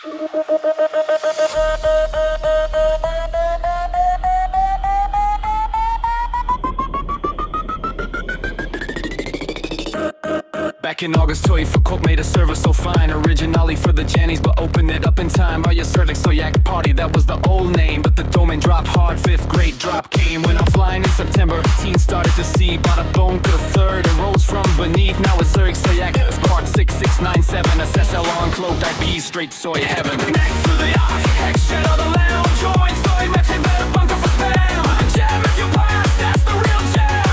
Back in August, toy for coke made a server so fine. Originally for the Jannies, but opened it up in time. Are you certain? So yak party, that was the old name. But the domain dropped hard, 5th grade drop came. When I'm flying in September, teens started to see. Bought a bone, could a third, and rose from beneath. Now it's Zurich, so yak, Part 6697. SSL on cloaked IP, straight soy heaven. Next to the architects, shed on the lounge. Join soy, mixing better bunker for spam. Jam if you pass, that's the real jam.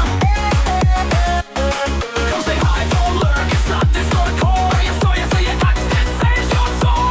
Come say hi, don't lurk, it's not Discord core. You saw you say it, I did say it's your soul.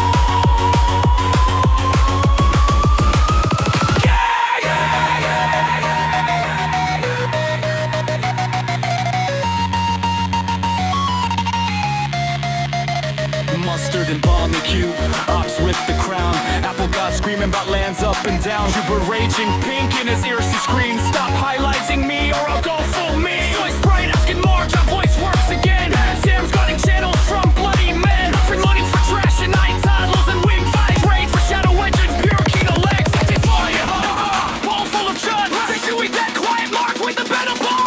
Mustard and barbecue, ops with the crown. Apple God screaming about lands up and down. You were raging, pink in his ears, he screamed, stop highlighting me or I'll go full me. Voice bright asking more, job voice works again. Sam's cutting channels from bloody men. Free money for trash and night toddlers and wing fight. Trade for shadow engines, pure kino legs. Empty fire, bowl full of chud. Take you eat that quiet mark with the better ball.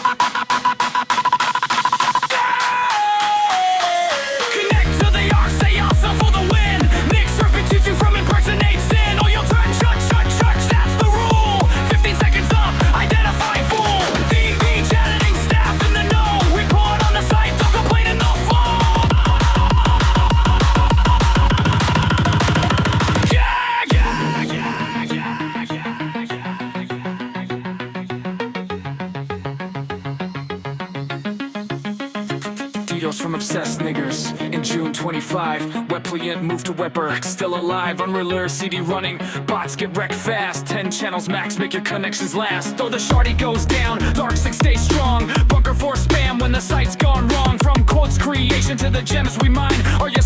Connect to the arc, say also for the win. Nick serpentine you from impersonate sin. Or you'll turn church, that's the rule. 15 seconds up, identify fool. DB chatting staff in the know. Report on the site, don't complain in the phone. Dios from obsessed niggers. In June 25, Wepliant moved to Wepper. Still alive, unreal CD running. Bots get wrecked fast. 10 channels max, make your connections last. Though the shardy goes down, Dark 6 stay strong. Bunker for spam when the site's gone wrong. From codes creation to the gems we mine. Are you